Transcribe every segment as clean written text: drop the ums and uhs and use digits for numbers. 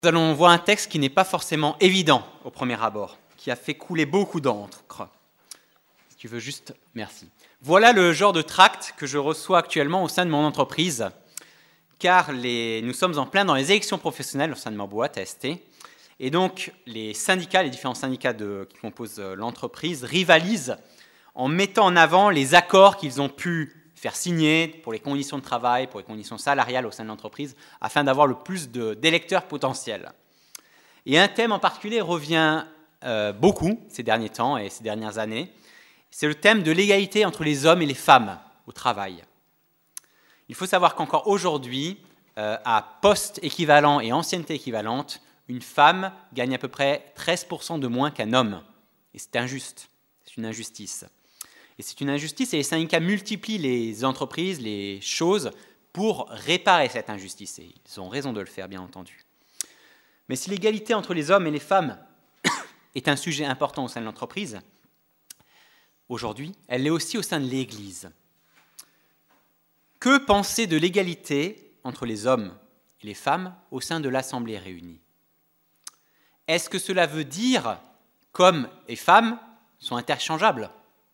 Nous allons voir un texte qui n'est pas forcément évident au premier abord, qui a fait couler beaucoup d'encre. Si tu veux juste, merci. Voilà le genre de tract que je reçois actuellement au sein de mon entreprise, car nous sommes en plein dans les élections professionnelles au sein de ma boîte, AST, et donc les syndicats, les différents syndicats qui composent l'entreprise, rivalisent en mettant en avant les accords qu'ils ont pu faire signer pour les conditions de travail, pour les conditions salariales au sein de l'entreprise, afin d'avoir le plus d'électeurs potentiels. Et un thème en particulier revient beaucoup ces derniers temps et ces dernières années, c'est le thème de l'égalité entre les hommes et les femmes au travail. Il faut savoir qu'encore aujourd'hui, à poste équivalent et ancienneté équivalente, une femme gagne à peu près 13% de moins qu'un homme. Et c'est injuste, c'est une injustice. Et c'est une injustice et les syndicats multiplient les entreprises, les choses pour réparer cette injustice. Et ils ont raison de le faire, bien entendu. Mais si l'égalité entre les hommes et les femmes est un sujet important au sein de l'entreprise, aujourd'hui, elle l'est aussi au sein de l'Église. Que penser de l'égalité entre les hommes et les femmes au sein de l'Assemblée réunie? Est-ce que cela veut dire qu'hommes et femmes sont interchangeables?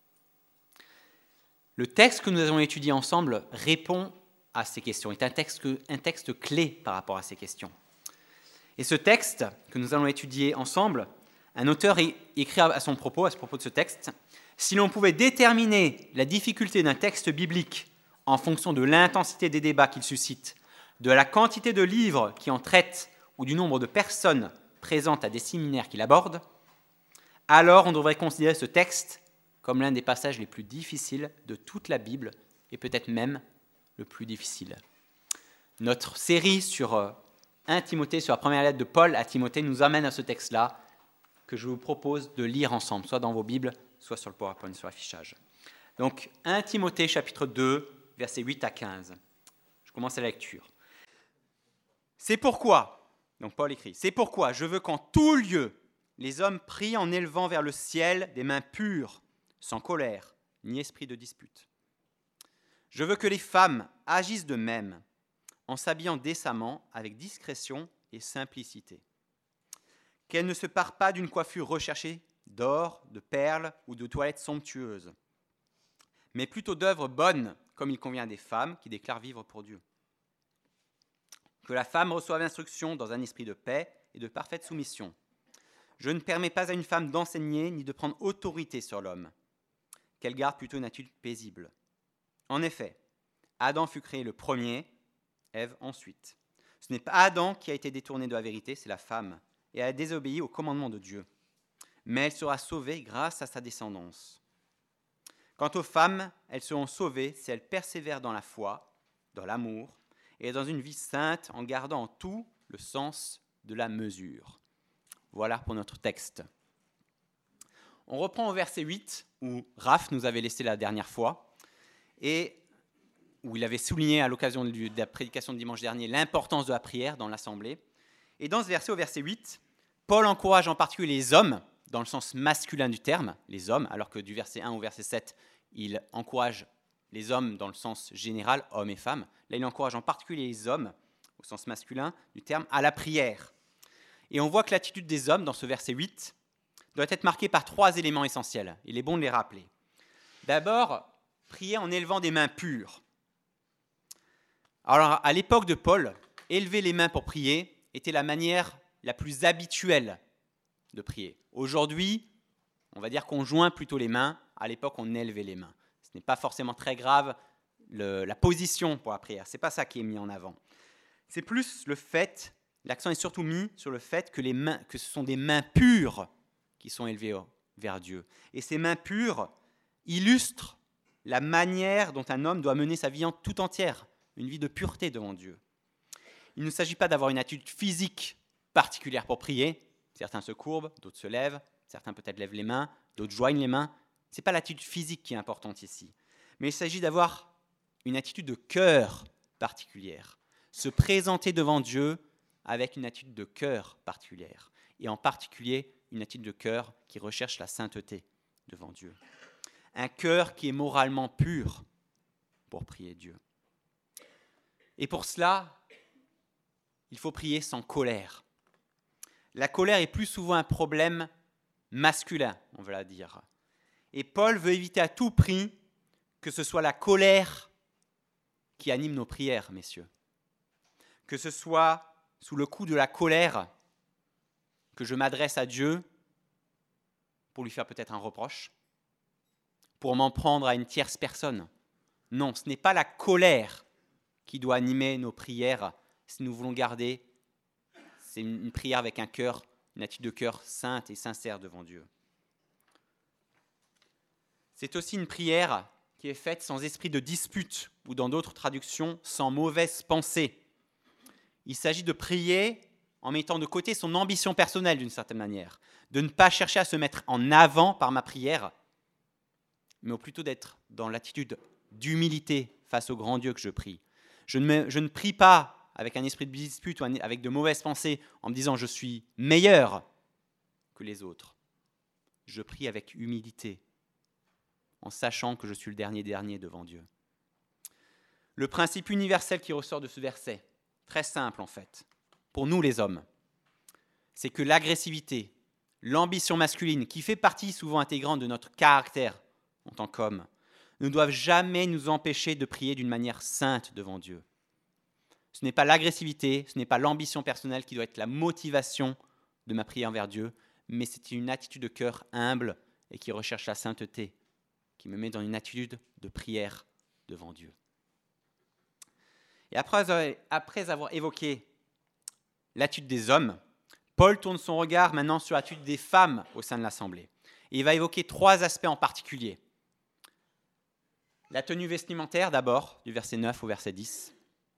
Le texte que nous allons étudier ensemble répond à ces questions, est un texte clé par rapport à ces questions. Et ce texte que nous allons étudier ensemble, un auteur écrit à ce propos de ce texte, « Si l'on pouvait déterminer la difficulté d'un texte biblique en fonction de l'intensité des débats qu'il suscite, de la quantité de livres qui en traitent ou du nombre de personnes présentes à des séminaires qui l'abordent, alors on devrait considérer ce texte comme l'un des passages les plus difficiles de toute la Bible, et peut-être même le plus difficile. » Notre série sur 1 Timothée, sur la première lettre de Paul à Timothée, nous amène à ce texte-là, que je vous propose de lire ensemble, soit dans vos Bibles, soit sur le PowerPoint, sur l'affichage. Donc, 1 Timothée, chapitre 2, versets 8 à 15. Je commence la lecture. « C'est pourquoi, donc Paul écrit, « C'est pourquoi je veux qu'en tout lieu, les hommes prient en élevant vers le ciel des mains pures, sans colère, ni esprit de dispute. Je veux que les femmes agissent de même, en s'habillant décemment, avec discrétion et simplicité. Qu'elles ne se parent pas d'une coiffure recherchée d'or, de perles ou de toilettes somptueuses, mais plutôt d'œuvres bonnes, comme il convient à des femmes qui déclarent vivre pour Dieu. Que la femme reçoive instruction dans un esprit de paix et de parfaite soumission. Je ne permets pas à une femme d'enseigner ni de prendre autorité sur l'homme, qu'elle garde plutôt une attitude paisible. En effet, Adam fut créé le premier, Ève ensuite. Ce n'est pas Adam qui a été détourné de la vérité, c'est la femme, et a désobéi au commandement de Dieu. Mais elle sera sauvée grâce à sa descendance. Quant aux femmes, elles seront sauvées si elles persévèrent dans la foi, dans l'amour, et dans une vie sainte en gardant en tout le sens de la mesure. » Voilà pour notre texte. On reprend au verset 8, où Raph nous avait laissé la dernière fois, et où il avait souligné à l'occasion de la prédication de dimanche dernier l'importance de la prière dans l'assemblée. Et dans ce verset, au verset 8, Paul encourage en particulier les hommes, dans le sens masculin du terme, les hommes, alors que du verset 1 au verset 7, il encourage les hommes dans le sens général, hommes et femmes. Là, il encourage en particulier les hommes, au sens masculin du terme, à la prière. Et on voit que l'attitude des hommes, dans ce verset 8, doit être marquée par 3 éléments essentiels. Il est bon de les rappeler. D'abord, prier en élevant des mains pures. Alors, à l'époque de Paul, élever les mains pour prier était la manière la plus habituelle de prier. Aujourd'hui, on va dire qu'on joint plutôt les mains. À l'époque, on élevait les mains. Ce n'est pas forcément très grave la position pour la prière. Ce n'est pas ça qui est mis en avant. C'est plus le fait, l'accent est surtout mis sur le fait que ce sont des mains pures qui sont élevées vers Dieu. Et ces mains pures illustrent la manière dont un homme doit mener sa vie en tout entière, une vie de pureté devant Dieu. Il ne s'agit pas d'avoir une attitude physique particulière pour prier. Certains se courbent, d'autres se lèvent, certains peut-être lèvent les mains, d'autres joignent les mains. Ce n'est pas l'attitude physique qui est importante ici, mais il s'agit d'avoir une attitude de cœur particulière, se présenter devant Dieu avec une attitude de cœur particulière, et en particulier une attitude de cœur qui recherche la sainteté devant Dieu. Un cœur qui est moralement pur pour prier Dieu. Et pour cela, il faut prier sans colère. la colère est plus souvent un problème masculin, on va la dire. Et Paul veut éviter à tout prix que ce soit la colère qui anime nos prières, messieurs. Que ce soit sous le coup de la colère que je m'adresse à Dieu pour lui faire peut-être un reproche, pour m'en prendre à une tierce personne. Non, ce n'est pas la colère qui doit animer nos prières si nous voulons garder c'est une prière avec un cœur, une attitude de cœur sainte et sincère devant Dieu. C'est aussi une prière qui est faite sans esprit de dispute ou dans d'autres traductions, sans mauvaise pensée. Il s'agit de prier en mettant de côté son ambition personnelle d'une certaine manière, de ne pas chercher à se mettre en avant par ma prière, mais plutôt d'être dans l'attitude d'humilité face au grand Dieu que je prie. Je ne prie pas avec un esprit de dispute ou avec de mauvaises pensées en me disant je suis meilleur que les autres. Je prie avec humilité, en sachant que je suis le dernier devant Dieu. Le principe universel qui ressort de ce verset, très simple en fait, pour nous les hommes, c'est que l'agressivité, l'ambition masculine, qui fait partie souvent intégrante de notre caractère en tant qu'homme, ne doivent jamais nous empêcher de prier d'une manière sainte devant Dieu. Ce n'est pas l'agressivité, ce n'est pas l'ambition personnelle qui doit être la motivation de ma prière envers Dieu, mais c'est une attitude de cœur humble et qui recherche la sainteté, qui me met dans une attitude de prière devant Dieu. Et après avoir évoqué l'attitude des hommes, Paul tourne son regard maintenant sur l'attitude des femmes au sein de l'Assemblée. Et il va évoquer 3 aspects en particulier. La tenue vestimentaire d'abord, du verset 9 au verset 10.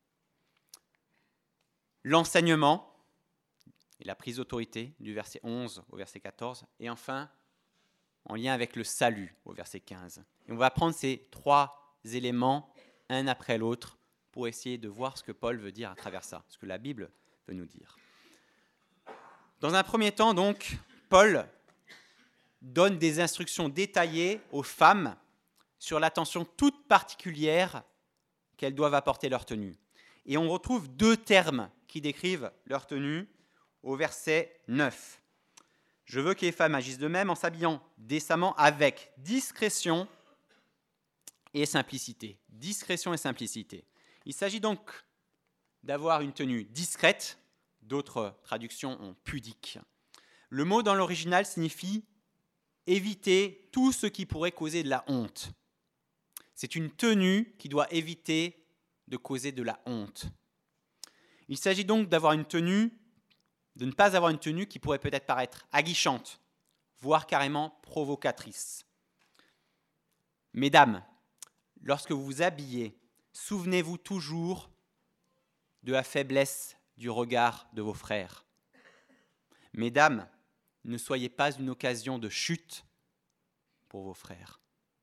L'enseignement et la prise d'autorité, du verset 11 au verset 14. Et enfin, en lien avec le salut, au verset 15. Et on va prendre ces 3 éléments, un après l'autre, pour essayer de voir ce que Paul veut dire à travers ça, ce que la Bible veut nous dire. Dans un premier temps, donc, Paul donne des instructions détaillées aux femmes sur l'attention toute particulière qu'elles doivent apporter leur tenue. Et on retrouve 2 termes qui décrivent leur tenue au verset 9. Je veux que les femmes agissent de même en s'habillant décemment avec discrétion et simplicité. Discrétion et simplicité. Il s'agit donc d'avoir une tenue discrète, d'autres traductions ont pudique. Le mot dans l'original signifie éviter tout ce qui pourrait causer de la honte. C'est une tenue qui doit éviter de causer de la honte. Il s'agit donc de ne pas avoir une tenue qui pourrait peut-être paraître aguichante, voire carrément provocatrice. Mesdames, lorsque vous vous habillez, souvenez-vous toujours de la faiblesse du regard de vos frères. Mesdames, ne soyez pas une occasion de chute pour vos frères.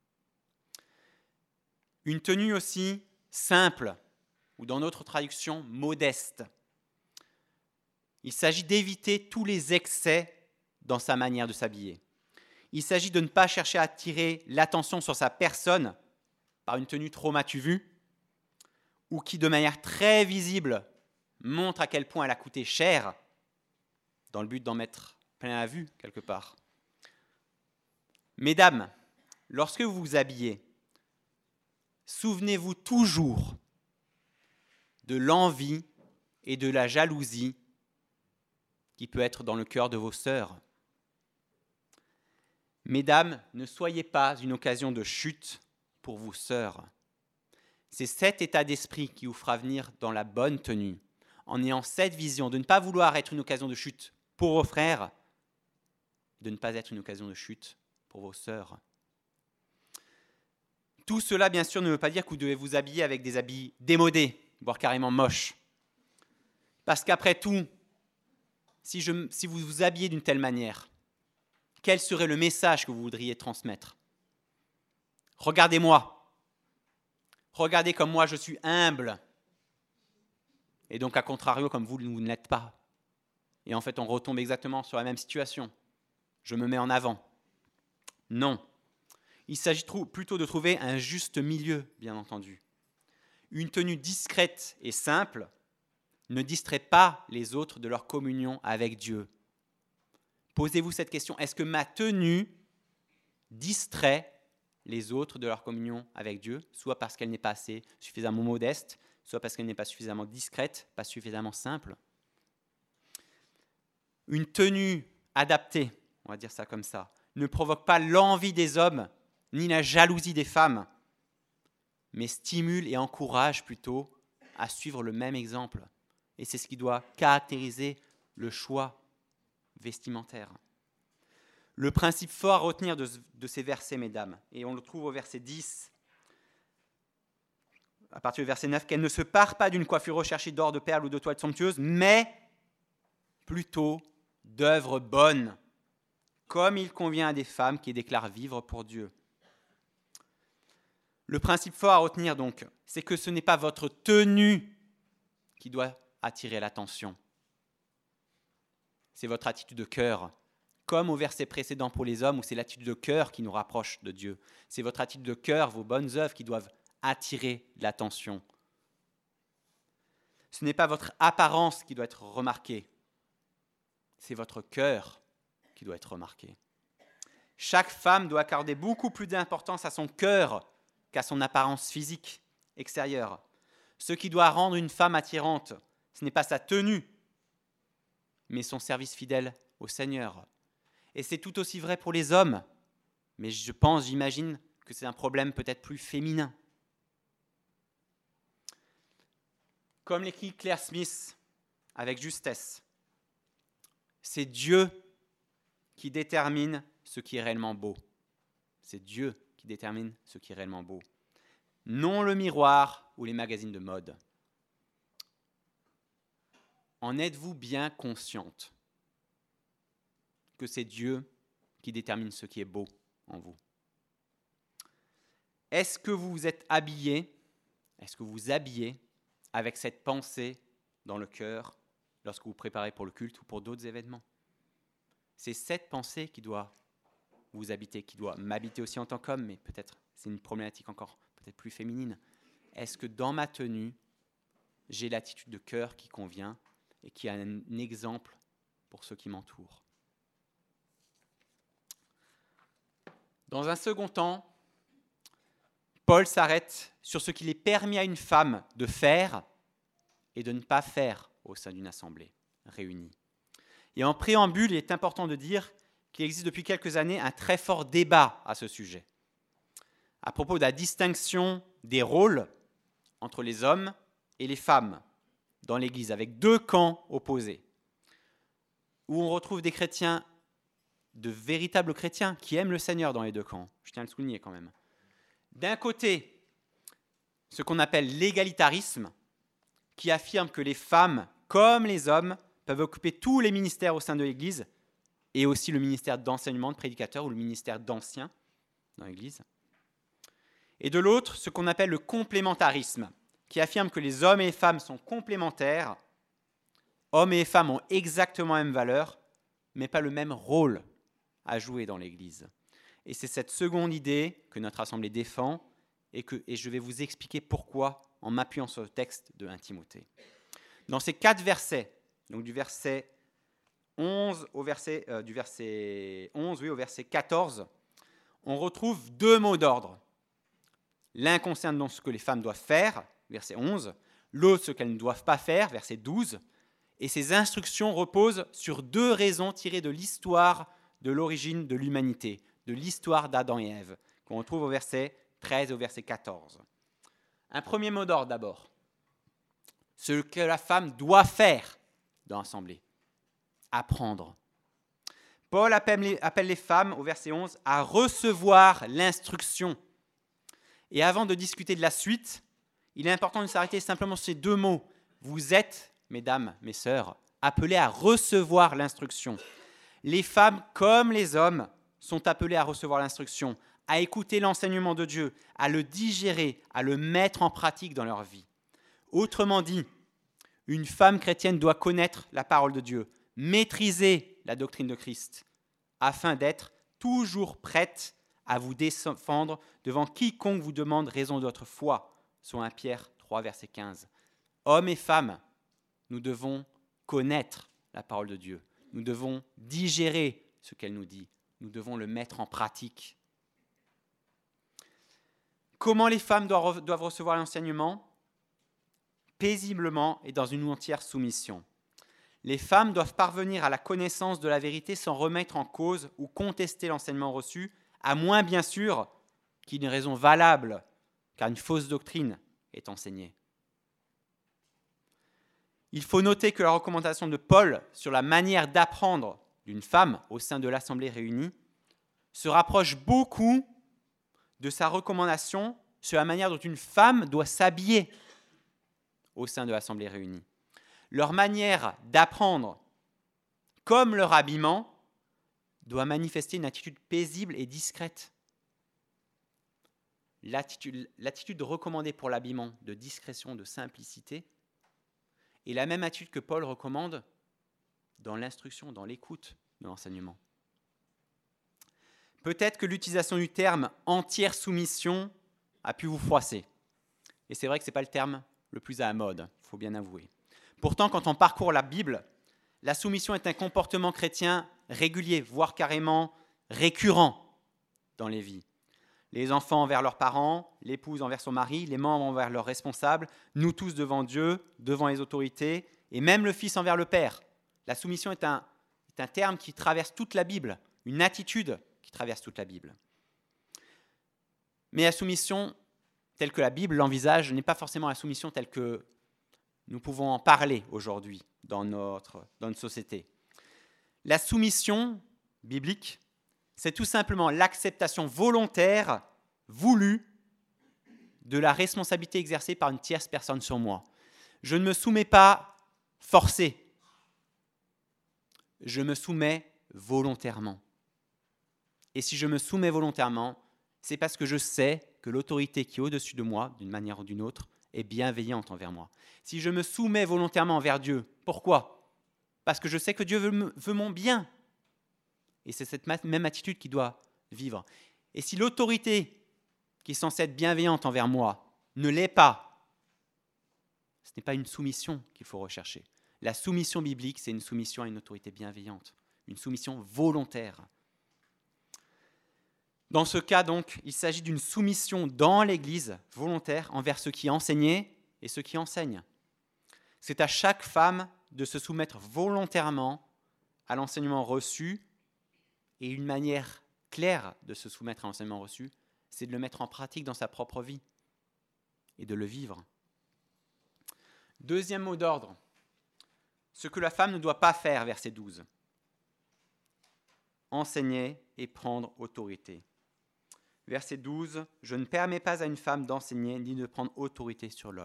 Une tenue aussi simple, ou dans notre traduction, modeste. Il s'agit d'éviter tous les excès dans sa manière de s'habiller. Il s'agit de ne pas chercher à attirer l'attention sur sa personne par une tenue trop m'as-tu vu, ou qui de manière très visible montre à quel point elle a coûté cher, dans le but d'en mettre plein la vue quelque part. Mesdames, lorsque vous vous habillez, souvenez-vous toujours de l'envie et de la jalousie qui peut être dans le cœur de vos sœurs. Mesdames, ne soyez pas une occasion de chute pour vos sœurs. C'est cet état d'esprit qui vous fera venir dans la bonne tenue, en ayant cette vision de ne pas vouloir être une occasion de chute pour vos frères, de ne pas être une occasion de chute pour vos sœurs. Tout cela, bien sûr, ne veut pas dire que vous devez vous habiller avec des habits démodés, voire carrément moches. Parce qu'après tout, si vous vous habillez d'une telle manière, quel serait le message que vous voudriez transmettre ? Regardez-moi. Regardez comme moi je suis humble. Et donc, à contrario, comme vous ne l'êtes pas. Et en fait, on retombe exactement sur la même situation. Je me mets en avant. Non. Il s'agit plutôt de trouver un juste milieu, bien entendu. Une tenue discrète et simple ne distrait pas les autres de leur communion avec Dieu. Posez-vous cette question, est-ce que ma tenue distrait les autres de leur communion avec Dieu, soit parce qu'elle n'est pas assez suffisamment modeste, soit parce qu'elle n'est pas suffisamment discrète, pas suffisamment simple. Une tenue adaptée, on va dire ça comme ça, ne provoque pas l'envie des hommes, ni la jalousie des femmes, mais stimule et encourage plutôt à suivre le même exemple. Et c'est ce qui doit caractériser le choix vestimentaire. Le principe fort à retenir de ces versets, mesdames, et on le trouve au verset 10, à partir du verset 9, qu'elle ne se pare pas d'une coiffure recherchée d'or, de perles ou de toiles somptueuses, mais plutôt d'œuvres bonnes, comme il convient à des femmes qui déclarent vivre pour Dieu. Le principe fort à retenir donc, c'est que ce n'est pas votre tenue qui doit attirer l'attention. C'est votre attitude de cœur. Comme au verset précédent pour les hommes, où c'est l'attitude de cœur qui nous rapproche de Dieu. C'est votre attitude de cœur, vos bonnes œuvres qui doivent attirer l'attention. Ce n'est pas votre apparence qui doit être remarquée. C'est votre cœur qui doit être remarqué. Chaque femme doit accorder beaucoup plus d'importance à son cœur qu'à son apparence physique extérieure. Ce qui doit rendre une femme attirante, ce n'est pas sa tenue, mais son service fidèle au Seigneur. Et c'est tout aussi vrai pour les hommes, mais j'imagine que c'est un problème peut-être plus féminin. Comme l'écrit Claire Smith avec justesse, c'est Dieu qui détermine ce qui est réellement beau. C'est Dieu qui détermine ce qui est réellement beau. Non le miroir ou les magazines de mode. En êtes-vous bien consciente que c'est Dieu qui détermine ce qui est beau en vous? Est-ce que vous vous êtes habillé, est-ce que vous habillez avec cette pensée dans le cœur lorsque vous préparez pour le culte ou pour d'autres événements? C'est cette pensée qui doit vous habiter, qui doit m'habiter aussi en tant qu'homme, mais peut-être c'est une problématique encore peut-être plus féminine. Est-ce que dans ma tenue, j'ai l'attitude de cœur qui convient et qui a un exemple pour ceux qui m'entourent? Dans un second temps, Paul s'arrête sur ce qu'il est permis à une femme de faire et de ne pas faire au sein d'une assemblée réunie. Et en préambule, il est important de dire qu'il existe depuis quelques années un très fort débat à ce sujet, à propos de la distinction des rôles entre les hommes et les femmes dans l'Église, avec deux camps opposés, où on retrouve des chrétiens, de véritables chrétiens qui aiment le Seigneur dans les deux camps. Je tiens à le souligner quand même. D'un côté, ce qu'on appelle l'égalitarisme, qui affirme que les femmes, comme les hommes, peuvent occuper tous les ministères au sein de l'Église, et aussi le ministère d'enseignement, de prédicateur, ou le ministère d'ancien dans l'Église. Et de l'autre, ce qu'on appelle le complémentarisme, qui affirme que les hommes et les femmes sont complémentaires, hommes et femmes ont exactement la même valeur, mais pas le même rôle à jouer dans l'Église. Et c'est cette seconde idée que notre Assemblée défend, et je vais vous expliquer pourquoi en m'appuyant sur le texte de 1 Timothée. Dans ces 4 versets, donc du verset 11 au verset 14, on retrouve 2 mots d'ordre. L'un concerne donc ce que les femmes doivent faire, verset 11, l'autre ce qu'elles ne doivent pas faire, verset 12, et ces instructions reposent sur 2 raisons tirées de l'histoire de l'origine de l'humanité, de l'histoire d'Adam et Ève, qu'on retrouve au verset 13 et au verset 14. Un premier mot d'ordre d'abord. Ce que la femme doit faire dans l'assemblée. Apprendre. Paul appelle les femmes, au verset 11, à recevoir l'instruction. Et avant de discuter de la suite, il est important de s'arrêter simplement sur ces 2 mots. Vous êtes, mesdames, mes sœurs, appelées à recevoir l'instruction. Les femmes, comme les hommes, sont appelées à recevoir l'instruction, à écouter l'enseignement de Dieu, à le digérer, à le mettre en pratique dans leur vie. Autrement dit, une femme chrétienne doit connaître la parole de Dieu, maîtriser la doctrine de Christ, afin d'être toujours prête à vous défendre devant quiconque vous demande raison de votre foi, selon 1 Pierre 3, verset 15. Hommes et femmes, nous devons connaître la parole de Dieu. Nous devons digérer ce qu'elle nous dit. Nous devons le mettre en pratique. Comment les femmes doivent recevoir l'enseignement ? Paisiblement et dans une entière soumission. Les femmes doivent parvenir à la connaissance de la vérité sans remettre en cause ou contester l'enseignement reçu, à moins bien sûr qu'il y ait une raison valable, car une fausse doctrine est enseignée. Il faut noter que la recommandation de Paul sur la manière d'apprendre d'une femme au sein de l'Assemblée réunie se rapproche beaucoup de sa recommandation sur la manière dont une femme doit s'habiller au sein de l'Assemblée réunie. Leur manière d'apprendre, comme leur habillement, doit manifester une attitude paisible et discrète. L'attitude recommandée pour l'habillement de discrétion, de simplicité, est la même attitude que Paul recommande dans l'instruction, dans l'écoute de l'enseignement. Peut-être que l'utilisation du terme « entière soumission » a pu vous froisser. Et c'est vrai que ce n'est pas le terme le plus à la mode, il faut bien avouer. Pourtant, quand on parcourt la Bible, la soumission est un comportement chrétien régulier, voire carrément récurrent dans les vies. Les enfants envers leurs parents, l'épouse envers son mari, les membres envers leurs responsables, nous tous devant Dieu, devant les autorités, et même le fils envers le père. La soumission est un terme qui traverse toute la Bible, une attitude qui traverse toute la Bible. Mais la soumission telle que la Bible l'envisage n'est pas forcément la soumission telle que nous pouvons en parler aujourd'hui dans notre société. La soumission biblique, c'est tout simplement l'acceptation volontaire, voulue, de la responsabilité exercée par une tierce personne sur moi. Je ne me soumets pas forcé. Je me soumets volontairement. Et si je me soumets volontairement, c'est parce que je sais que l'autorité qui est au-dessus de moi, d'une manière ou d'une autre, est bienveillante envers moi. Si je me soumets volontairement envers Dieu, pourquoi ? Parce que je sais que Dieu veut mon bien. Et c'est cette même attitude qui doit vivre. Et si l'autorité qui est censée être bienveillante envers moi ne l'est pas, ce n'est pas une soumission qu'il faut rechercher. La soumission biblique, c'est une soumission à une autorité bienveillante, une soumission volontaire. Dans ce cas, donc, il s'agit d'une soumission dans l'Église volontaire envers ceux qui enseignaient et ceux qui enseignent. C'est à chaque femme de se soumettre volontairement à l'enseignement reçu, et une manière claire de se soumettre à l'enseignement reçu, c'est de le mettre en pratique dans sa propre vie et de le vivre. Deuxième mot d'ordre, ce que la femme ne doit pas faire, verset 12. Enseigner et prendre autorité. Verset 12, « Je ne permets pas à une femme d'enseigner ni de prendre autorité sur l'homme. »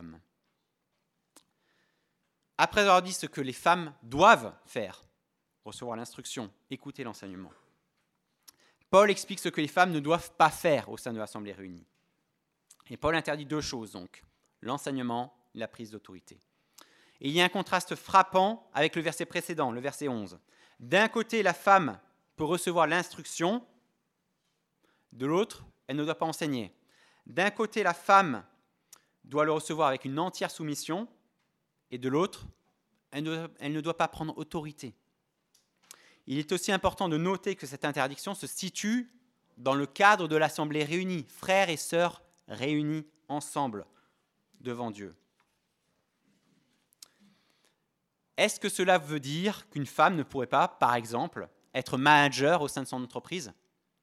Après avoir dit ce que les femmes doivent faire, recevoir l'instruction, écouter l'enseignement, Paul explique ce que les femmes ne doivent pas faire au sein de l'Assemblée réunie. Et Paul interdit deux choses, donc, l'enseignement et la prise d'autorité. Et il y a un contraste frappant avec le verset précédent, le verset 11. D'un côté, la femme peut recevoir l'instruction, de l'autre, elle ne doit pas enseigner. D'un côté, la femme doit le recevoir avec une entière soumission, et de l'autre, elle ne doit pas prendre autorité. Il est aussi important de noter que cette interdiction se situe dans le cadre de l'Assemblée réunie, frères et sœurs réunis ensemble devant Dieu. Est-ce que cela veut dire qu'une femme ne pourrait pas, par exemple, être manager au sein de son entreprise ?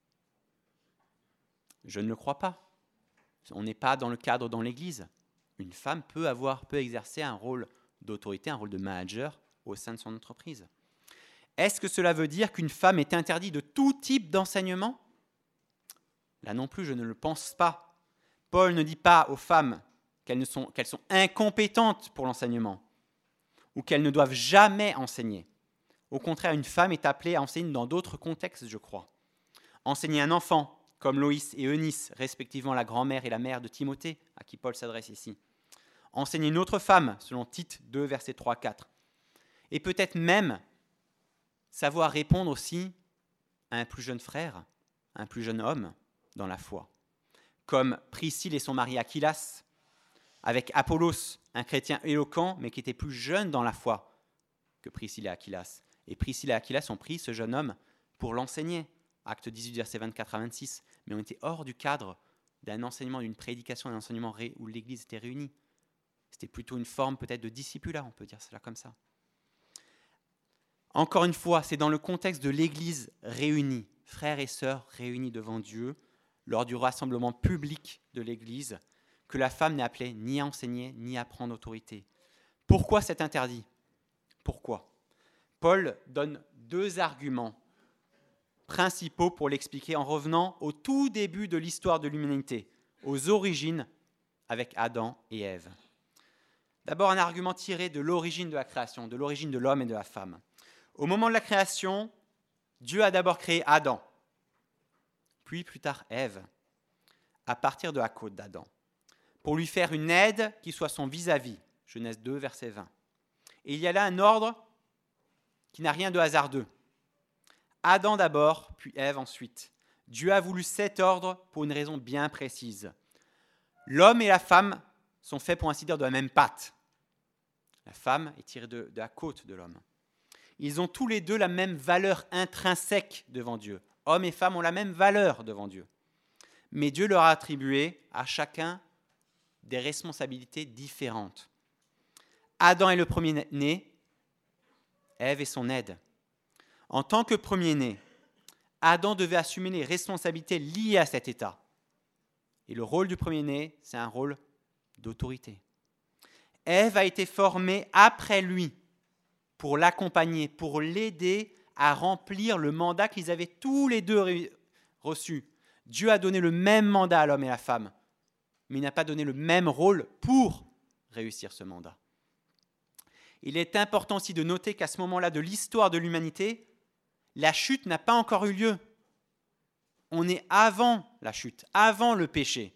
Je ne le crois pas. On n'est pas dans le cadre dans l'Église. Une femme peut exercer un rôle d'autorité, un rôle de manager au sein de son entreprise. Est-ce que cela veut dire qu'une femme est interdite de tout type d'enseignement ? Là non plus, je ne le pense pas. Paul ne dit pas aux femmes qu'elles sont incompétentes pour l'enseignement ou qu'elles ne doivent jamais enseigner. Au contraire, une femme est appelée à enseigner dans d'autres contextes, je crois. Enseigner un enfant, comme Loïs et Eunice, respectivement la grand-mère et la mère de Timothée, à qui Paul s'adresse ici. Enseigner une autre femme, selon Tite 2, versets 3-4. Et peut-être même savoir répondre aussi à un plus jeune frère, un plus jeune homme dans la foi, comme Priscille et son mari Aquilas, avec Apollos, un chrétien éloquent, mais qui était plus jeune dans la foi que Priscille et Aquilas. Et Priscille et Aquilas ont pris ce jeune homme pour l'enseigner, acte 18, versets 24 à 26, mais on était hors du cadre d'un enseignement, d'une prédication, d'un enseignement où l'Église était réunie. C'était plutôt une forme peut-être de discipulat, on peut dire cela comme ça. Encore une fois, c'est dans le contexte de l'Église réunie, frères et sœurs réunis devant Dieu, lors du rassemblement public de l'Église, que la femme n'est appelée ni à enseigner, ni à prendre autorité. Pourquoi cet interdit ? Pourquoi ? Paul donne 2 arguments principaux pour l'expliquer en revenant au tout début de l'histoire de l'humanité, aux origines avec Adam et Ève. D'abord, un argument tiré de l'origine de la création, de l'origine de l'homme et de la femme. Au moment de la création, Dieu a d'abord créé Adam, puis plus tard Ève, à partir de la côte d'Adam, pour lui faire une aide qui soit son vis-à-vis. Genèse 2, verset 20. Et il y a là un ordre qui n'a rien de hasardeux. Adam d'abord, puis Ève ensuite. Dieu a voulu cet ordre pour une raison bien précise. L'homme et la femme sont faits, pour ainsi dire, de la même pâte. La femme est tirée de la côte de l'homme. Ils ont tous les deux la même valeur intrinsèque devant Dieu. Hommes et femmes ont la même valeur devant Dieu. Mais Dieu leur a attribué à chacun des responsabilités différentes. Adam est le premier-né, Ève est son aide. En tant que premier-né, Adam devait assumer les responsabilités liées à cet état. Et le rôle du premier-né, c'est un rôle d'autorité. Ève a été formée après lui pour l'accompagner, pour l'aider à remplir le mandat qu'ils avaient tous les deux reçu. Dieu a donné le même mandat à l'homme et à la femme, mais il n'a pas donné le même rôle pour réussir ce mandat. Il est important aussi de noter qu'à ce moment-là de l'histoire de l'humanité, la chute n'a pas encore eu lieu. On est avant la chute, avant le péché.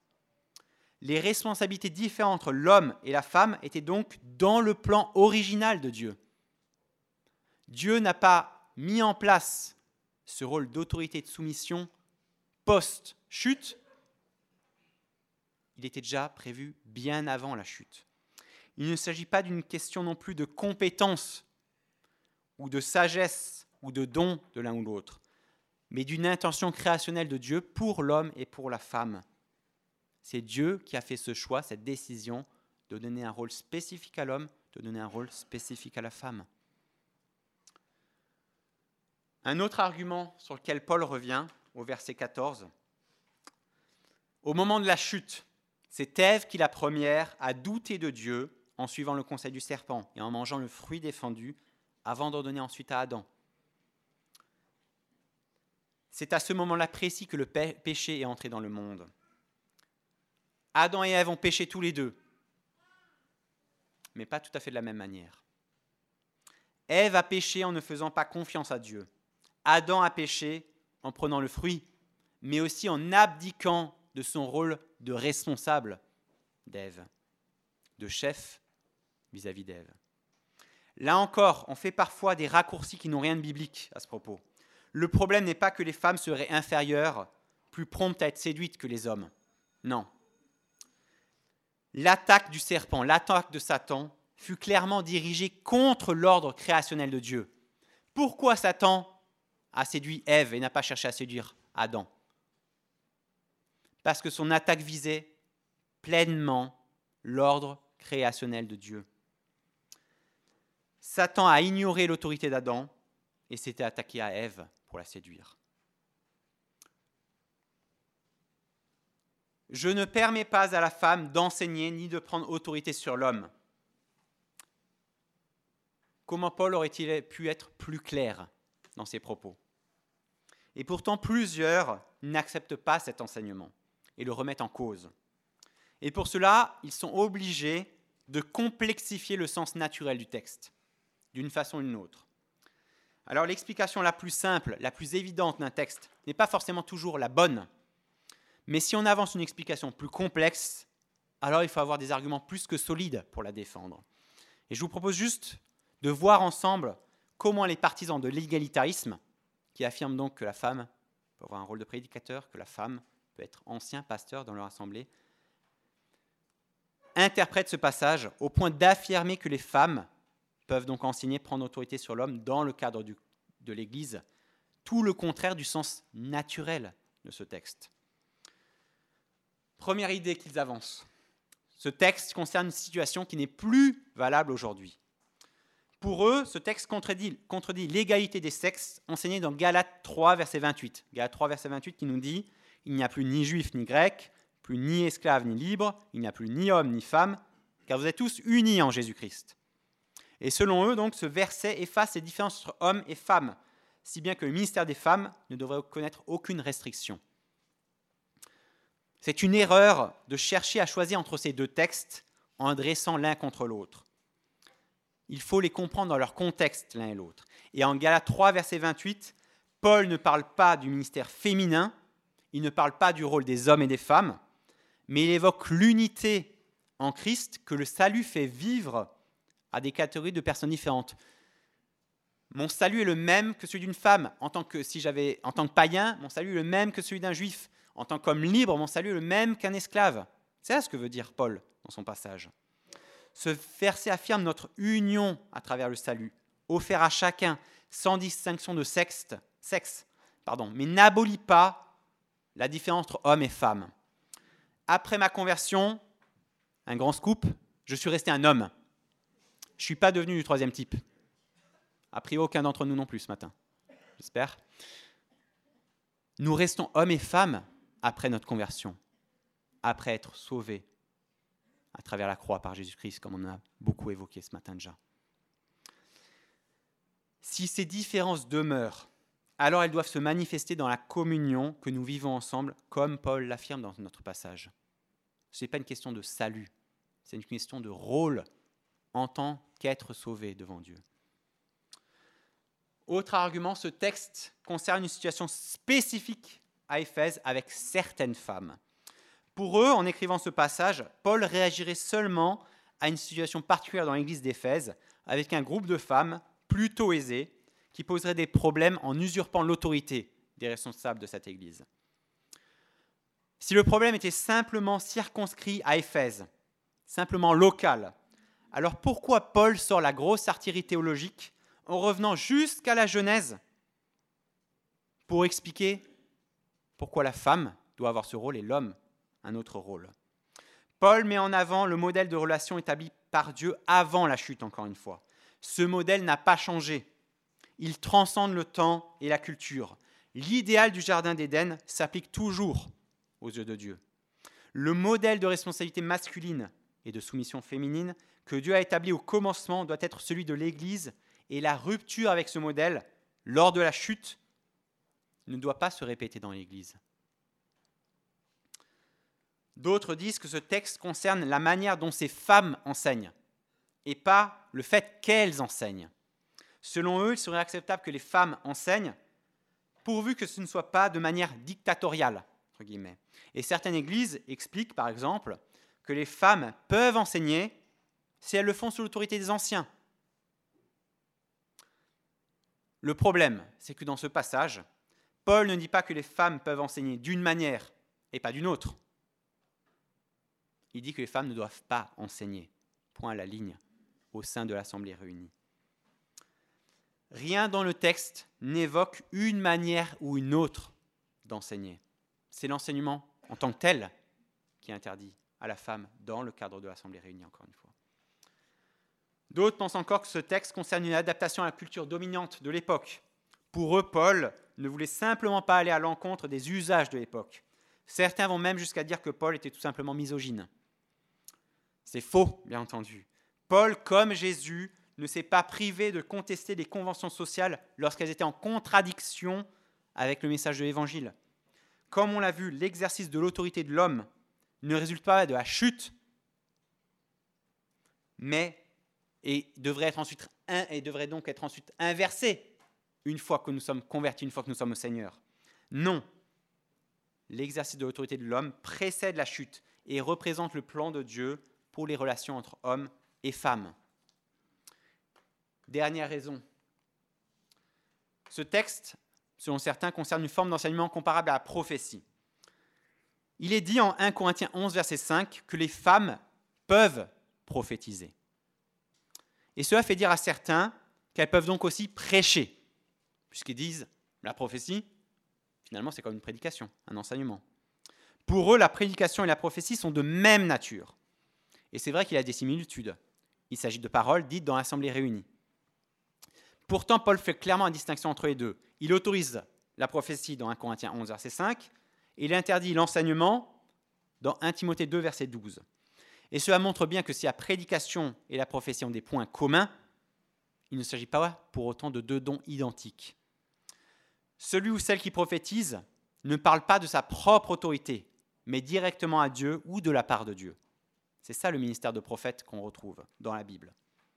Les responsabilités différentes entre l'homme et la femme étaient donc dans le plan original de Dieu. Dieu n'a pas mis en place ce rôle d'autorité et de soumission post-chute. Il était déjà prévu bien avant la chute. Il ne s'agit pas d'une question non plus de compétence ou de sagesse ou de don de l'un ou l'autre, mais d'une intention créationnelle de Dieu pour l'homme et pour la femme. C'est Dieu qui a fait ce choix, cette décision de donner un rôle spécifique à l'homme, de donner un rôle spécifique à la femme. Un autre argument sur lequel Paul revient au verset 14. Au moment de la chute, c'est Ève qui, la première, a douté de Dieu en suivant le conseil du serpent et en mangeant le fruit défendu avant d'en donner ensuite à Adam. C'est à ce moment-là précis que le péché est entré dans le monde. Adam et Ève ont péché tous les deux, mais pas tout à fait de la même manière. Ève a péché en ne faisant pas confiance à Dieu. Adam a péché en prenant le fruit, mais aussi en abdiquant de son rôle de responsable d'Ève, de chef vis-à-vis d'Ève. Là encore, on fait parfois des raccourcis qui n'ont rien de biblique à ce propos. Le problème n'est pas que les femmes seraient inférieures, plus promptes à être séduites que les hommes. Non. L'attaque du serpent, l'attaque de Satan, fut clairement dirigée contre l'ordre créationnel de Dieu. Pourquoi Satan a séduit Ève et n'a pas cherché à séduire Adam ? Parce que son attaque visait pleinement l'ordre créationnel de Dieu. Satan a ignoré l'autorité d'Adam et s'était attaqué à Ève pour la séduire. Je ne permets pas à la femme d'enseigner ni de prendre autorité sur l'homme. Comment Paul aurait-il pu être plus clair dans ses propos ? Et pourtant, plusieurs n'acceptent pas cet enseignement et le remettent en cause. Et pour cela, ils sont obligés de complexifier le sens naturel du texte, d'une façon ou d'une autre. Alors l'explication la plus simple, la plus évidente d'un texte n'est pas forcément toujours la bonne, mais si on avance une explication plus complexe, alors il faut avoir des arguments plus que solides pour la défendre. Et je vous propose juste de voir ensemble comment les partisans de l'égalitarisme, qui affirment donc que la femme peut avoir un rôle de prédicateur, que la femme peut être ancien pasteur dans leur assemblée, interprètent ce passage au point d'affirmer que les femmes peuvent donc enseigner, prendre autorité sur l'homme dans le cadre de l'Église, tout le contraire du sens naturel de ce texte. Première idée qu'ils avancent. Ce texte concerne une situation qui n'est plus valable aujourd'hui. Pour eux, ce texte contredit l'égalité des sexes enseignée dans Galates 3, verset 28. Galates 3, verset 28 qui nous dit « Il n'y a plus ni juif ni grec, plus ni esclave ni libre, il n'y a plus ni homme ni femme, car vous êtes tous unis en Jésus-Christ. » Et selon eux, donc, ce verset efface les différences entre hommes et femmes, si bien que le ministère des femmes ne devrait connaître aucune restriction. C'est une erreur de chercher à choisir entre ces deux textes en dressant l'un contre l'autre. Il faut les comprendre dans leur contexte l'un et l'autre. Et en Galates 3, verset 28, Paul ne parle pas du ministère féminin, il ne parle pas du rôle des hommes et des femmes, mais il évoque l'unité en Christ que le salut fait vivre à des catégories de personnes différentes. Mon salut est le même que celui d'une femme. En tant que païen, mon salut est le même que celui d'un juif. En tant qu'homme libre, mon salut est le même qu'un esclave. C'est ça ce que veut dire Paul dans son passage. Ce verset affirme notre union à travers le salut, offert à chacun, sans distinction de sexe, mais n'abolit pas la différence entre hommes et femmes. Après ma conversion, un grand scoop, je suis resté un homme. Je ne suis pas devenu du troisième type. A priori, aucun d'entre nous non plus ce matin, j'espère. Nous restons hommes et femmes après notre conversion, après être sauvés à travers la croix par Jésus-Christ, comme on a beaucoup évoqué ce matin déjà. Si ces différences demeurent, alors elles doivent se manifester dans la communion que nous vivons ensemble, comme Paul l'affirme dans notre passage. Ce n'est pas une question de salut, c'est une question de rôle en tant qu'être sauvé devant Dieu. Autre argument, ce texte concerne une situation spécifique à Éphèse avec certaines femmes. Pour eux, en écrivant ce passage, Paul réagirait seulement à une situation particulière dans l'église d'Éphèse, avec un groupe de femmes plutôt aisées, qui poseraient des problèmes en usurpant l'autorité des responsables de cette église. Si le problème était simplement circonscrit à Éphèse, simplement local, alors pourquoi Paul sort la grosse artillerie théologique en revenant jusqu'à la Genèse pour expliquer pourquoi la femme doit avoir ce rôle et l'homme un autre rôle. Paul met en avant le modèle de relation établi par Dieu avant la chute, encore une fois. Ce modèle n'a pas changé. Il transcende le temps et la culture. L'idéal du jardin d'Éden s'applique toujours aux yeux de Dieu. Le modèle de responsabilité masculine et de soumission féminine que Dieu a établi au commencement doit être celui de l'Église, et la rupture avec ce modèle, lors de la chute, ne doit pas se répéter dans l'Église. D'autres disent que ce texte concerne la manière dont ces femmes enseignent, et pas le fait qu'elles enseignent. Selon eux, il serait acceptable que les femmes enseignent, pourvu que ce ne soit pas de manière dictatoriale, entre guillemets. Et certaines églises expliquent, par exemple, que les femmes peuvent enseigner si elles le font sous l'autorité des anciens. Le problème, c'est que dans ce passage, Paul ne dit pas que les femmes peuvent enseigner d'une manière et pas d'une autre. Il dit que les femmes ne doivent pas enseigner, point à la ligne, au sein de l'assemblée réunie. Rien dans le texte n'évoque une manière ou une autre d'enseigner. C'est l'enseignement en tant que tel qui est interdit à la femme dans le cadre de l'assemblée réunie, encore une fois. D'autres pensent encore que ce texte concerne une adaptation à la culture dominante de l'époque. Pour eux, Paul ne voulait simplement pas aller à l'encontre des usages de l'époque. Certains vont même jusqu'à dire que Paul était tout simplement misogyne. C'est faux, bien entendu. Paul, comme Jésus, ne s'est pas privé de contester les conventions sociales lorsqu'elles étaient en contradiction avec le message de l'Évangile. Comme on l'a vu, l'exercice de l'autorité de l'homme ne résulte pas de la chute, mais devrait donc être ensuite inversé une fois que nous sommes convertis, une fois que nous sommes au Seigneur. Non. L'exercice de l'autorité de l'homme précède la chute et représente le plan de Dieu pour les relations entre hommes et femmes. Dernière raison. Ce texte, selon certains, concerne une forme d'enseignement comparable à la prophétie. Il est dit en 1 Corinthiens 11, verset 5, que les femmes peuvent prophétiser. Et cela fait dire à certains qu'elles peuvent donc aussi prêcher, puisqu'ils disent La prophétie, finalement, c'est comme une prédication, un enseignement. Pour eux, la prédication et la prophétie sont de même nature. Et c'est vrai qu'il y a des similitudes. Il s'agit de paroles dites dans l'assemblée réunie. Pourtant, Paul fait clairement une distinction entre les deux. Il autorise la prophétie dans 1 Corinthiens 11, verset 5, et il interdit l'enseignement dans 1 Timothée 2, verset 12. Et cela montre bien que si la prédication et la prophétie ont des points communs, il ne s'agit pas pour autant de deux dons identiques. Celui ou celle qui prophétise ne parle pas de sa propre autorité, mais directement à Dieu ou de la part de Dieu. C'est ça le ministère de prophète qu'on retrouve dans la Bible.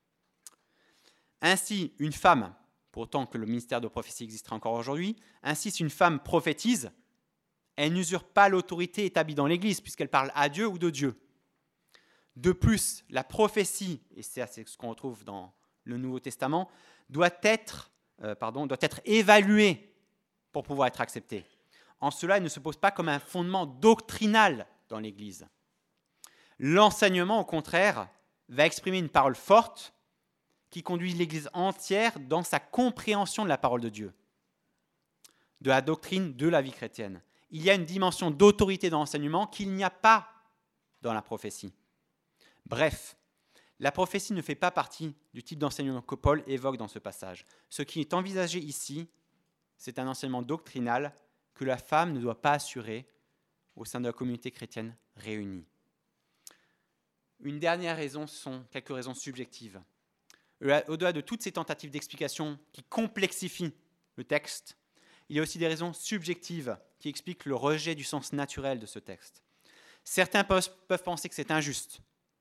Ainsi, une femme, pour autant que le ministère de prophétie existera encore aujourd'hui, ainsi si une femme prophétise, elle n'usurpe pas l'autorité établie dans l'Église, puisqu'elle parle à Dieu ou de Dieu. De plus, la prophétie, et c'est ce qu'on retrouve dans le Nouveau Testament, doit être évaluée pour pouvoir être acceptée. En cela, elle ne se pose pas comme un fondement doctrinal dans l'Église. L'enseignement, au contraire, va exprimer une parole forte qui conduit l'Église entière dans sa compréhension de la parole de Dieu, de la doctrine de la vie chrétienne. Il y a une dimension d'autorité dans l'enseignement qu'il n'y a pas dans la prophétie. Bref, la prophétie ne fait pas partie du type d'enseignement que Paul évoque dans ce passage. Ce qui est envisagé ici, c'est un enseignement doctrinal que la femme ne doit pas assurer au sein de la communauté chrétienne réunie. Une dernière raison, ce sont quelques raisons subjectives. Au-delà de toutes ces tentatives d'explication qui complexifient le texte, il y a aussi des raisons subjectives qui expliquent le rejet du sens naturel de ce texte. Certains peuvent penser que c'est injuste.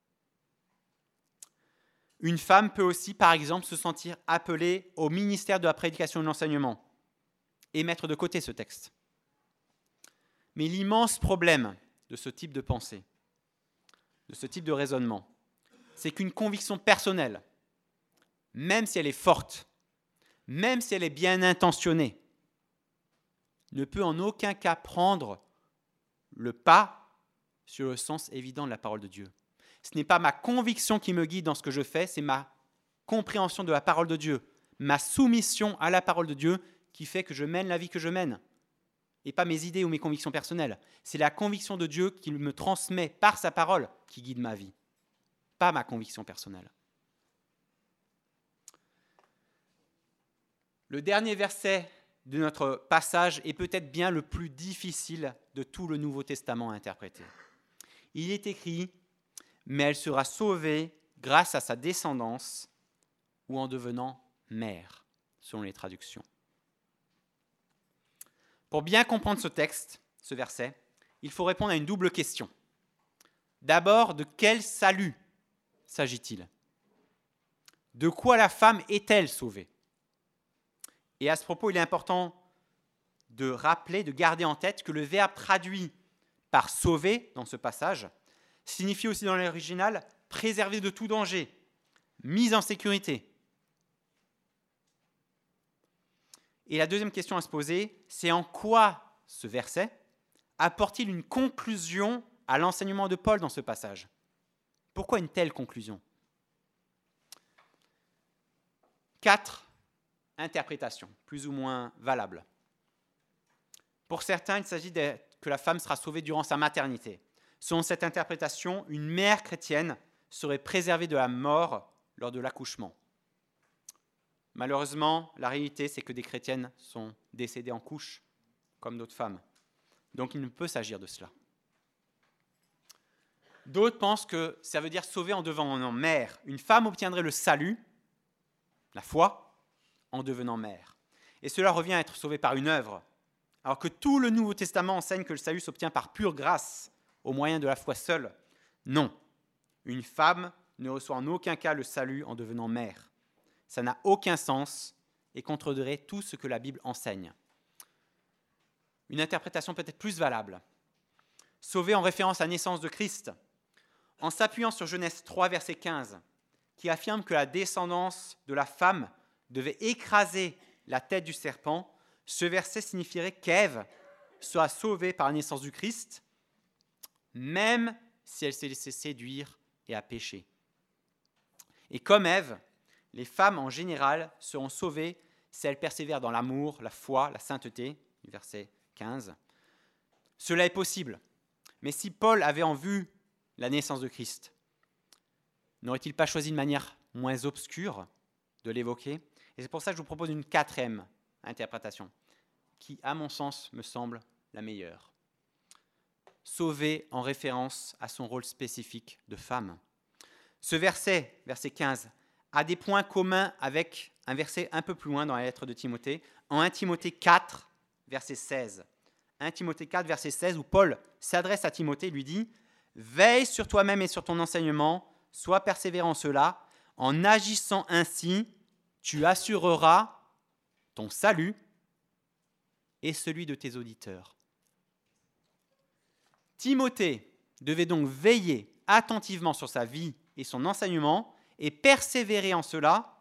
Une femme peut aussi, par exemple, se sentir appelée au ministère de la prédication et de l'enseignement et mettre de côté ce texte. Mais l'immense problème de ce type de pensée, de ce type de raisonnement, c'est qu'une conviction personnelle, même si elle est forte, même si elle est bien intentionnée, ne peut en aucun cas prendre le pas sur le sens évident de la parole de Dieu. Ce n'est pas ma conviction qui me guide dans ce que je fais, c'est ma compréhension de la parole de Dieu, ma soumission à la parole de Dieu qui fait que je mène la vie que je mène, et pas mes idées ou mes convictions personnelles. C'est la conviction de Dieu qu'il me transmet par sa parole qui guide ma vie, pas ma conviction personnelle. Le dernier verset de notre passage est peut-être bien le plus difficile de tout le Nouveau Testament à interpréter. Il est écrit « Mais elle sera sauvée grâce à sa descendance ou en devenant mère », selon les traductions. Pour bien comprendre ce texte, ce verset, il faut répondre à une double question. D'abord, de quel salut s'agit-il ? De quoi la femme est-elle sauvée ? Et à ce propos, il est important de rappeler, de garder en tête que le verbe traduit par « sauver » dans ce passage signifie aussi dans l'original « préserver de tout danger »,« mise en sécurité ». Et la deuxième question à se poser, c'est en quoi ce verset apporte-t-il une conclusion à l'enseignement de Paul dans ce passage ? Pourquoi une telle conclusion ? 4 interprétations, plus ou moins valables. Pour certains, il s'agit que la femme sera sauvée durant sa maternité. Selon cette interprétation, une mère chrétienne serait préservée de la mort lors de l'accouchement. Malheureusement, la réalité, c'est que des chrétiennes sont décédées en couche, comme d'autres femmes. Donc il ne peut s'agir de cela. D'autres pensent que ça veut dire sauver en devenant mère. Une femme obtiendrait le salut, la foi, en devenant mère. Et cela revient à être sauvée par une œuvre, alors que tout le Nouveau Testament enseigne que le salut s'obtient par pure grâce, au moyen de la foi seule. Non, une femme ne reçoit en aucun cas le salut en devenant mère. Ça n'a aucun sens et contredirait tout ce que la Bible enseigne. Une interprétation peut-être plus valable. Sauvée en référence à la naissance de Christ, en s'appuyant sur Genèse 3, verset 15, qui affirme que la descendance de la femme devait écraser la tête du serpent, ce verset signifierait qu'Ève soit sauvée par la naissance du Christ, même si elle s'est laissée séduire et a péché. Et comme Ève, les femmes en général seront sauvées si elle persévère dans l'amour, la foi, la sainteté, verset 15. Cela est possible. Mais si Paul avait en vue la naissance de Christ, n'aurait-il pas choisi une manière moins obscure de l'évoquer? Et c'est pour ça que je vous propose une quatrième interprétation, qui, à mon sens, me semble la meilleure. Sauver en référence à son rôle spécifique de femme. Ce verset, verset 15, a des points communs avec un verset un peu plus loin dans la lettre de Timothée, en 1 Timothée 4, verset 16. 1 Timothée 4, verset 16, où Paul s'adresse à Timothée et lui dit « Veille sur toi-même et sur ton enseignement, sois persévérant en cela. En agissant ainsi, tu assureras ton salut et celui de tes auditeurs. » Timothée devait donc veiller attentivement sur sa vie et son enseignement et persévérer en cela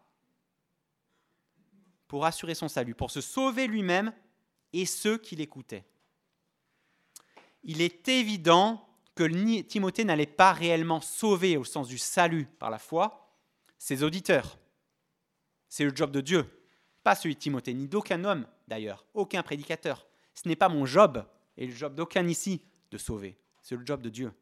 pour assurer son salut, pour se sauver lui-même et ceux qui l'écoutaient. Il est évident que Timothée n'allait pas réellement sauver, au sens du salut par la foi, ses auditeurs. C'est le job de Dieu, pas celui de Timothée, ni d'aucun homme d'ailleurs, aucun prédicateur. Ce n'est pas mon job et le job d'aucun ici de sauver, c'est le job de Dieu.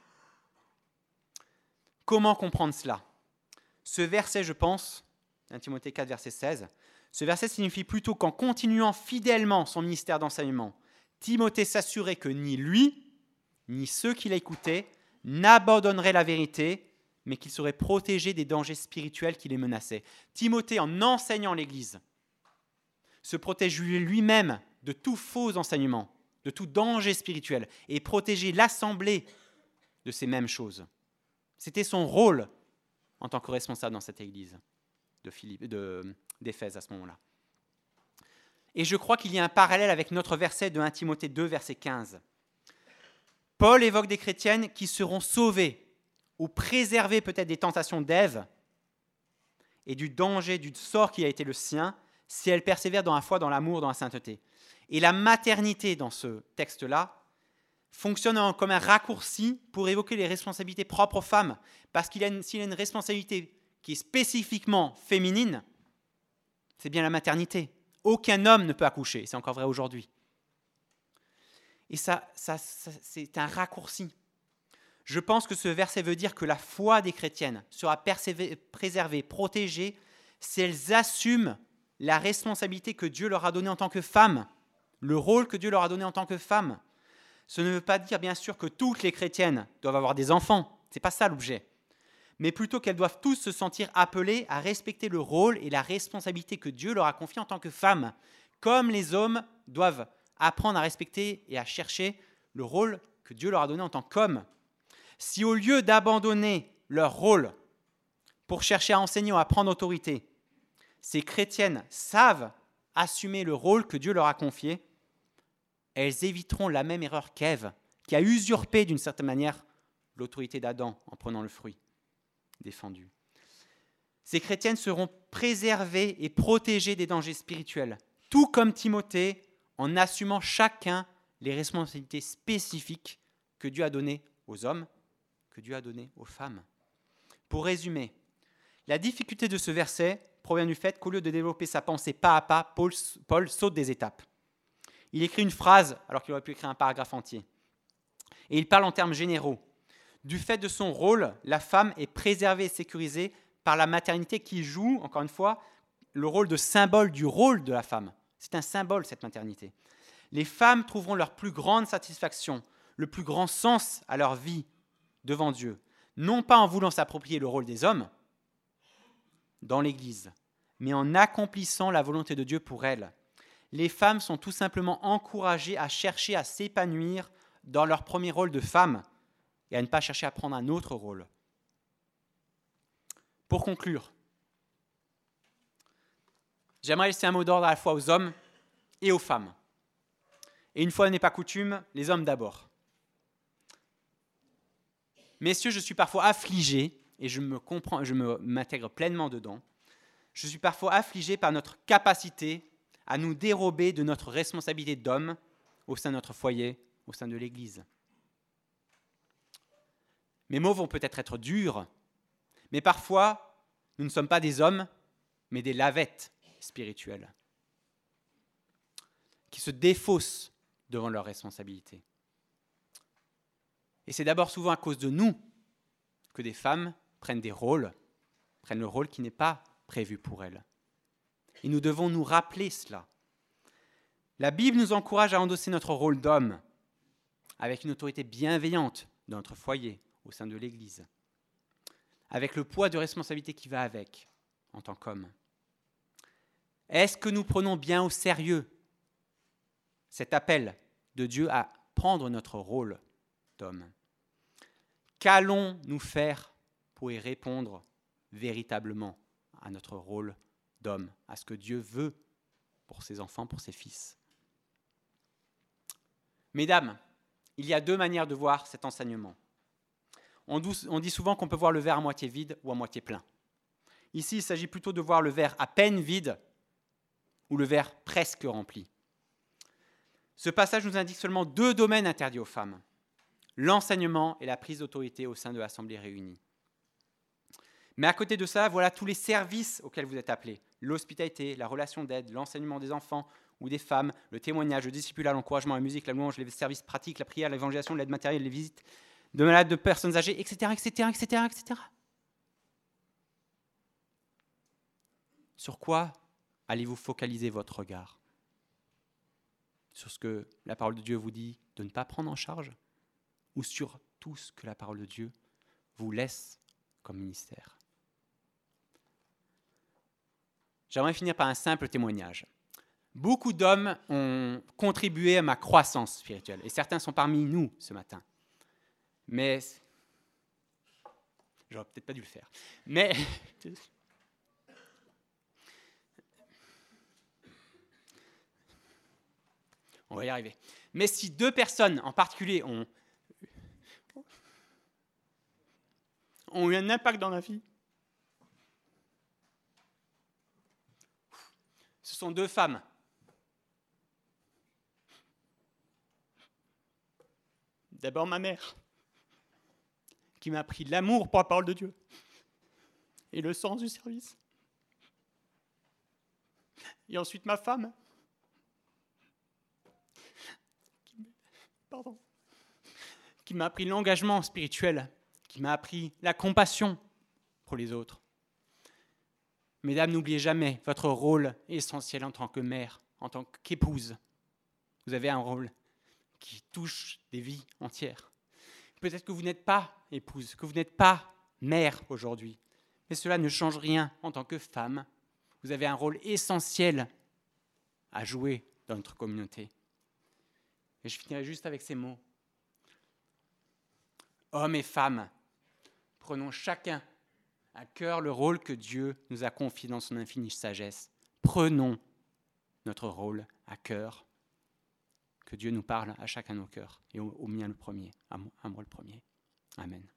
Comment comprendre cela? Ce verset, je pense, 1 Timothée 4, verset 16, ce verset signifie plutôt qu'en continuant fidèlement son ministère d'enseignement, Timothée s'assurait que ni lui, ni ceux qui l'écoutaient n'abandonneraient la vérité, mais qu'ils seraient protégés des dangers spirituels qui les menaçaient. Timothée, en enseignant l'Église, se protège lui-même de tout faux enseignement, de tout danger spirituel, et protégeait l'assemblée de ces mêmes choses. C'était son rôle en tant que responsable dans cette Église d'Éphèse à ce moment-là. Et je crois qu'il y a un parallèle avec notre verset de 1 Timothée 2, verset 15. Paul évoque des chrétiennes qui seront sauvées ou préservées peut-être des tentations d'Ève et du danger, du sort qui a été le sien, si elles persévèrent dans la foi, dans l'amour, dans la sainteté. Et la maternité dans ce texte-là fonctionne comme un raccourci pour évoquer les responsabilités propres aux femmes, parce s'il y a une responsabilité qui est spécifiquement féminine, c'est bien la maternité. Aucun homme ne peut accoucher, c'est encore vrai aujourd'hui. Et ça, c'est un raccourci. Je pense que ce verset veut dire que la foi des chrétiennes sera préservée, protégée, si elles assument la responsabilité que Dieu leur a donnée en tant que femmes, le rôle que Dieu leur a donné en tant que femmes. Ce ne veut pas dire, bien sûr, que toutes les chrétiennes doivent avoir des enfants. Ce n'est pas ça l'objet. Mais plutôt qu'elles doivent tous se sentir appelées à respecter le rôle et la responsabilité que Dieu leur a confiée en tant que femmes, comme les hommes doivent apprendre à respecter et à chercher le rôle que Dieu leur a donné en tant qu'hommes. Si au lieu d'abandonner leur rôle pour chercher à enseigner ou à prendre autorité, ces chrétiennes savent assumer le rôle que Dieu leur a confié, elles éviteront la même erreur qu'Ève, qui a usurpé d'une certaine manière l'autorité d'Adam en prenant le fruit défendu. Ces chrétiennes seront préservées et protégées des dangers spirituels, tout comme Timothée, en assumant chacun les responsabilités spécifiques que Dieu a données aux hommes, que Dieu a données aux femmes. Pour résumer, la difficulté de ce verset provient du fait qu'au lieu de développer sa pensée pas à pas, Paul saute des étapes. Il écrit une phrase alors qu'il aurait pu écrire un paragraphe entier. Et il parle en termes généraux. Du fait de son rôle, la femme est préservée et sécurisée par la maternité qui joue, encore une fois, le rôle de symbole du rôle de la femme. C'est un symbole, cette maternité. Les femmes trouveront leur plus grande satisfaction, le plus grand sens à leur vie devant Dieu, non pas en voulant s'approprier le rôle des hommes dans l'Église, mais en accomplissant la volonté de Dieu pour elles. Les femmes sont tout simplement encouragées à chercher à s'épanouir dans leur premier rôle de femme et à ne pas chercher à prendre un autre rôle. Pour conclure, j'aimerais laisser un mot d'ordre à la fois aux hommes et aux femmes. Et une fois n'est pas coutume, les hommes d'abord. Messieurs, je suis parfois affligé, et je m'intègre pleinement dedans, je suis parfois affligé par notre capacité à nous dérober de notre responsabilité d'homme au sein de notre foyer, au sein de l'Église. Mes mots vont peut-être être durs, mais parfois, nous ne sommes pas des hommes, mais des lavettes. spirituels, qui se défaussent devant leurs responsabilités. Et c'est d'abord souvent à cause de nous que des femmes prennent le rôle qui n'est pas prévu pour elles. Et nous devons nous rappeler cela. La Bible nous encourage à endosser notre rôle d'homme avec une autorité bienveillante dans notre foyer, au sein de l'Église, avec le poids de responsabilité qui va avec en tant qu'homme. Est-ce que nous prenons bien au sérieux cet appel de Dieu à prendre notre rôle d'homme? Qu'allons-nous faire pour y répondre véritablement à notre rôle d'homme, à ce que Dieu veut pour ses enfants, pour ses fils? Mesdames, il y a deux manières de voir cet enseignement. On dit souvent qu'on peut voir le verre à moitié vide ou à moitié plein. Ici, il s'agit plutôt de voir le verre à peine vide ou le verre presque rempli. Ce passage nous indique seulement deux domaines interdits aux femmes: l'enseignement et la prise d'autorité au sein de l'Assemblée réunie. Mais à côté de ça, voilà tous les services auxquels vous êtes appelés: l'hospitalité, la relation d'aide, l'enseignement des enfants ou des femmes, le témoignage, le discipulat, l'encouragement, la musique, la louange, les services pratiques, la prière, l'évangélisation, l'aide matérielle, les visites de malades, de personnes âgées, etc., etc., etc., etc. Sur quoi allez-vous focaliser votre regard? Sur ce que la parole de Dieu vous dit de ne pas prendre en charge, ou sur tout ce que la parole de Dieu vous laisse comme ministère? J'aimerais finir par un simple témoignage. Beaucoup d'hommes ont contribué à ma croissance spirituelle, et certains sont parmi nous ce matin. Mais j'aurais peut-être pas dû le faire. Mais on va y arriver. Mais si deux personnes en particulier ont eu un impact dans ma vie, ce sont deux femmes. D'abord ma mère, qui m'a appris l'amour pour la parole de Dieu et le sens du service. Et ensuite ma femme, qui m'a appris l'engagement spirituel, qui m'a appris la compassion pour les autres. Mesdames, n'oubliez jamais votre rôle essentiel en tant que mère, en tant qu'épouse. Vous avez un rôle qui touche des vies entières. Peut-être que vous n'êtes pas épouse, que vous n'êtes pas mère aujourd'hui, mais cela ne change rien en tant que femme. Vous avez un rôle essentiel à jouer dans notre communauté. Et je finirai juste avec ces mots. Hommes et femmes, prenons chacun à cœur le rôle que Dieu nous a confié dans son infinie sagesse. Prenons notre rôle à cœur. Que Dieu nous parle à chacun de nos cœurs, et au mien le premier, à moi le premier. Amen.